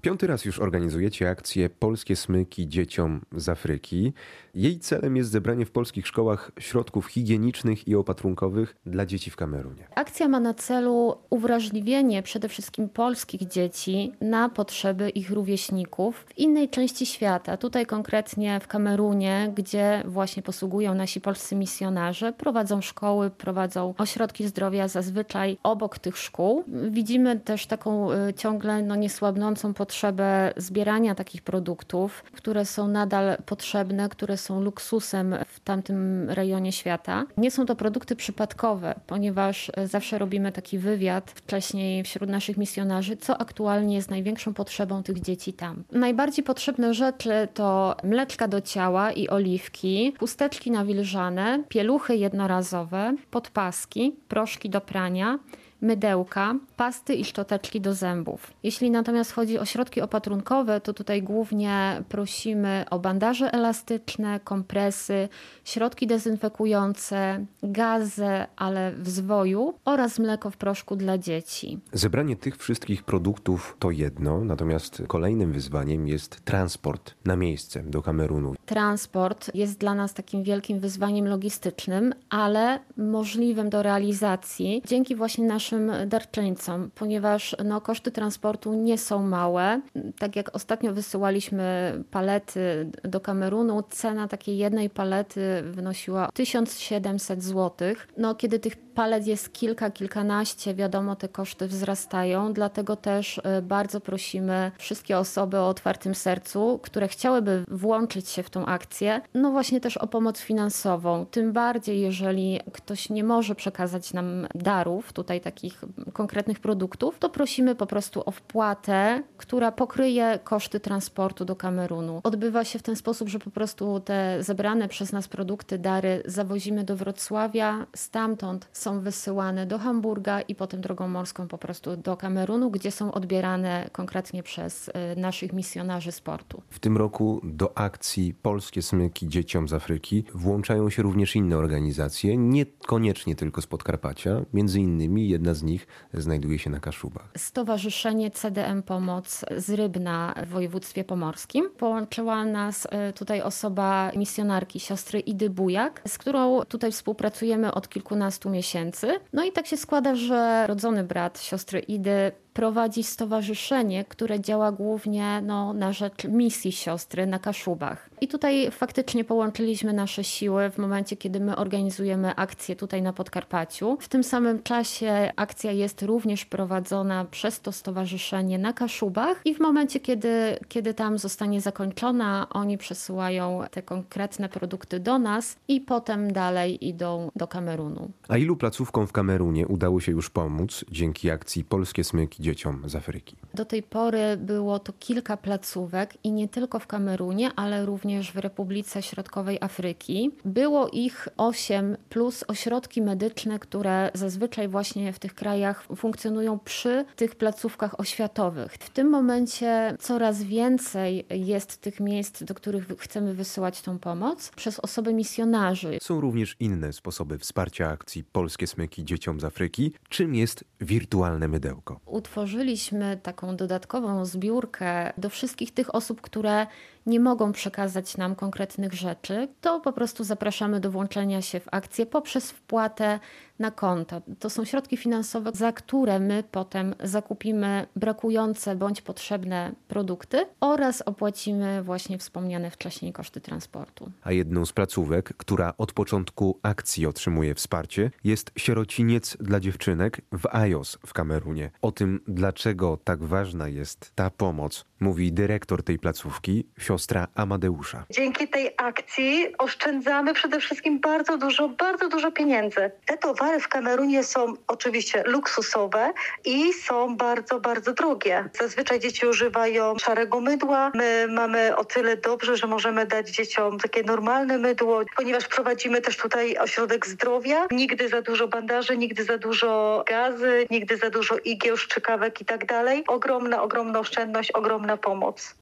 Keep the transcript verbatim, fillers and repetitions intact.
Piąty raz już organizujecie akcję Polskie Smyki dzieciom z Afryki. Jej celem jest zebranie w polskich szkołach środków higienicznych i opatrunkowych dla dzieci w Kamerunie. Akcja ma na celu uwrażliwienie przede wszystkim polskich dzieci na potrzeby ich rówieśników w innej części świata. Tutaj konkretnie w Kamerunie, gdzie właśnie posługują nasi polscy misjonarze, prowadzą szkoły, prowadzą ośrodki zdrowia zazwyczaj obok tych szkół. Widzimy też taką y, ciągle no, niesłabnącą potrzebę zbierania takich produktów, które są nadal potrzebne, które są luksusem w tamtym rejonie świata. Nie są to produkty przypadkowe, ponieważ zawsze robimy taki wywiad wcześniej wśród naszych misjonarzy, co aktualnie jest największą potrzebą tych dzieci tam. Najbardziej potrzebne rzeczy to mleczka do ciała i oliwki, chusteczki nawilżane, pieluchy jednorazowe, podpaski, proszki do prania, mydełka, pasty i szczoteczki do zębów. Jeśli natomiast chodzi o środki opatrunkowe, to tutaj głównie prosimy o bandaże elastyczne, kompresy, środki dezynfekujące, gazy, ale w zwoju oraz mleko w proszku dla dzieci. Zebranie tych wszystkich produktów to jedno, natomiast kolejnym wyzwaniem jest transport na miejsce do Kamerunu. Transport jest dla nas takim wielkim wyzwaniem logistycznym, ale możliwym do realizacji dzięki właśnie naszym darczyńcom, ponieważ no, koszty transportu nie są małe. Tak jak ostatnio wysyłaliśmy palety do Kamerunu, cena takiej jednej palety wynosiła tysiąc siedemset złotych. No, kiedy tych palet jest kilka, kilkanaście, wiadomo, te koszty wzrastają, dlatego też bardzo prosimy wszystkie osoby o otwartym sercu, które chciałyby włączyć się w tą akcję, no właśnie też o pomoc finansową. Tym bardziej, jeżeli ktoś nie może przekazać nam darów, tutaj takich konkretnych produktów, to prosimy po prostu o wpłatę, która pokryje koszty transportu do Kamerunu. Odbywa się w ten sposób, że po prostu te zebrane przez nas produkty, dary zawozimy do Wrocławia, stamtąd są wysyłane do Hamburga i potem drogą morską po prostu do Kamerunu, gdzie są odbierane konkretnie przez naszych misjonarzy sportu. W tym roku do akcji Polskie Smyki dzieciom z Afryki włączają się również inne organizacje, niekoniecznie tylko z Podkarpacia. Między innymi jedna z nich znajduje się na Kaszubach. Stowarzyszenie C D M Pomoc z Rybna w województwie pomorskim. Połączyła nas tutaj osoba misjonarki, siostry Idy Bujak, z którą tutaj współpracujemy od kilkunastu miesięcy. No i tak się składa, że rodzony brat siostry Idy prowadzi stowarzyszenie, które działa głównie no, na rzecz misji siostry na Kaszubach. I tutaj faktycznie połączyliśmy nasze siły w momencie, kiedy my organizujemy akcję tutaj na Podkarpaciu. W tym samym czasie akcja jest również prowadzona przez to stowarzyszenie na Kaszubach i w momencie, kiedy, kiedy tam zostanie zakończona, oni przesyłają te konkretne produkty do nas i potem dalej idą do Kamerunu. A ilu placówkom w Kamerunie udało się już pomóc dzięki akcji Polskie Smyki dzieciom z Afryki? Do tej pory było to kilka placówek i nie tylko w Kamerunie, ale również w Republice Środkowej Afryki. Było ich osiem plus ośrodki medyczne, które zazwyczaj właśnie w tych krajach funkcjonują przy tych placówkach oświatowych. W tym momencie coraz więcej jest tych miejsc, do których chcemy wysyłać tą pomoc przez osoby misjonarzy. Są również inne sposoby wsparcia akcji Polskie Smyki dzieciom z Afryki. Czym jest wirtualne mydełko? Utworzyliśmy taką dodatkową zbiórkę do wszystkich tych osób, które nie mogą przekazać nam konkretnych rzeczy, to po prostu zapraszamy do włączenia się w akcję poprzez wpłatę na konto. To są środki finansowe, za które my potem zakupimy brakujące bądź potrzebne produkty oraz opłacimy właśnie wspomniane wcześniej koszty transportu. A jedną z placówek, która od początku akcji otrzymuje wsparcie, jest sierociniec dla dziewczynek w Ajos w Kamerunie. O tym, dlaczego tak ważna jest ta pomoc, mówi dyrektor tej placówki, siostra Amadeusza. Dzięki tej akcji oszczędzamy przede wszystkim bardzo dużo, bardzo dużo pieniędzy. Te towary w Kamerunie są oczywiście luksusowe i są bardzo, bardzo drogie. Zazwyczaj dzieci używają szarego mydła. My mamy o tyle dobrze, że możemy dać dzieciom takie normalne mydło, ponieważ prowadzimy też tutaj ośrodek zdrowia. Nigdy za dużo bandaży, nigdy za dużo gazy, nigdy za dużo igieł, szczykawek i tak dalej. Ogromna, ogromna oszczędność, ogromna pomoc.